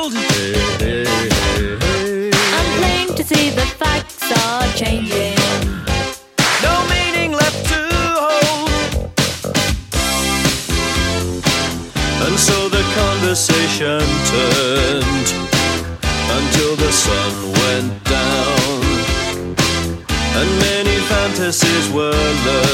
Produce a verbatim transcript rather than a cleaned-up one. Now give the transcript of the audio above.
world. Hey, hey, hey, hey. I'm playing to see the facts are changing. No meaning left to hold. And so the conversation turned until the sun went down, and many fantasies were learned.